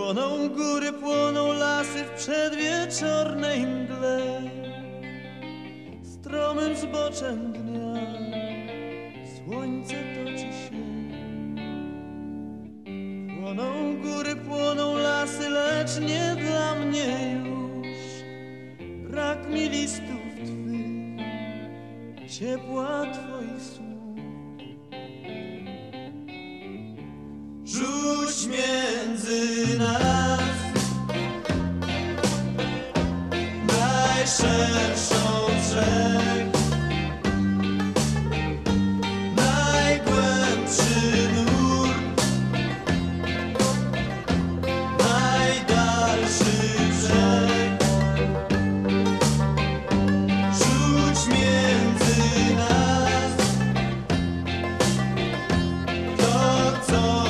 Płoną góry, płoną lasy w przedwieczornej mgle, stromym zboczem dnia słońce toczy się. Płoną góry, płoną lasy, lecz nie dla mnie już. Brak mi listów twych, ciepła twoich słów. Rzuć między nas najszerszą z rzek, najgłębszy nurt, najdalszy brzeg. Rzuć między nas to, co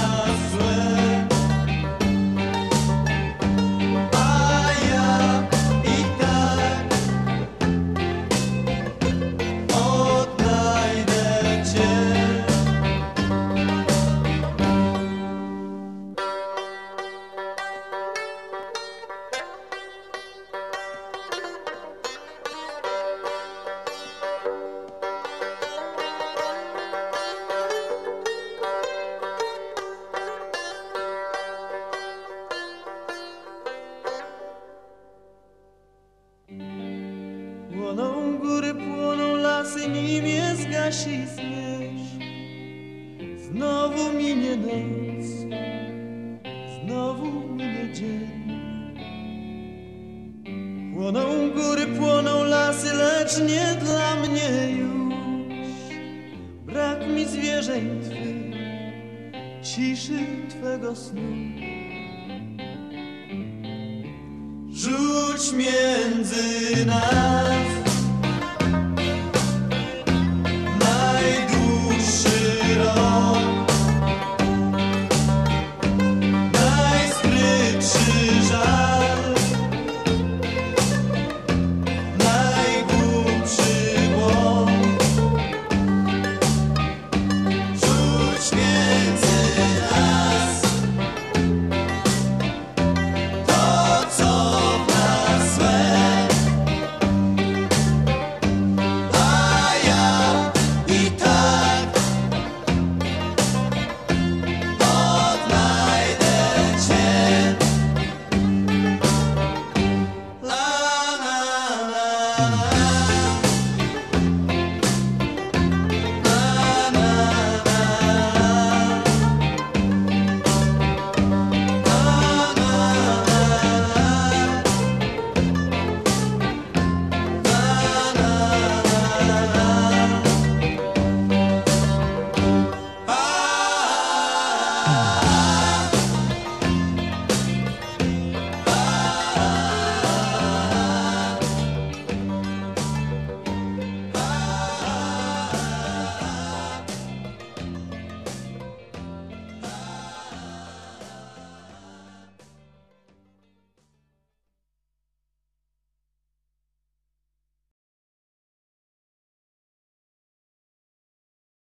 Płoną góry, płoną lasy, nim je zgasi zmierzch. Znowu minie noc, znowu minie dzień. Płoną góry, płoną lasy, lecz nie dla mnie już. Brak mi zwierzeń twych, ciszy twego snu. Rzuć między nas